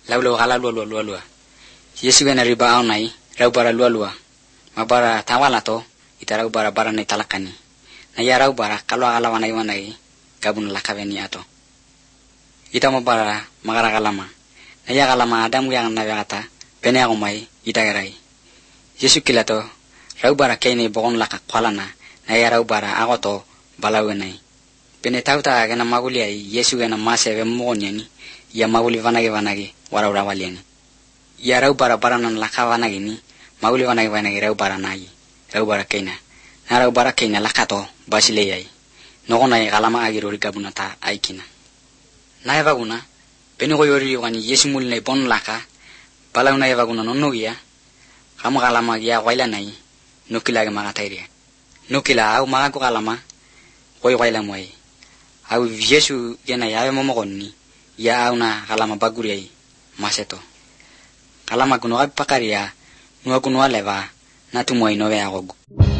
laulo gala lua Yesu gena riba aunai rau bara lua mabara tawala to itarau bara ni talakani na ya rau bara kalwa gala wanai gabun lakaveni ato ita mabara magara galama na ya galama adam yang na yata pene agumai ita gerai Yesu kilato rau bara kene bogon laka kwalana na ya rau bara agoto balawenai pene tauta gena maguli ai Yesu gena maseve moniani ya maguli vanage waraura waliani ya rau bara nan lakawana gini maguli vanage rau bara nai rau bara kena na rau bara kena lakato basile ai nogona galama agirori gabunata aikina na evaguna pene goyori wani Yesu mulne bon laka balauna evaguna nonnogia kama galama ya waila nai nukila ga magatairia nukila au magaku galama goy waila moi au Yesu gena ya momogonni ya auna galama baguriai maseto kalama kuno pakaria nuwa kuno leva na tumo ino ve agogu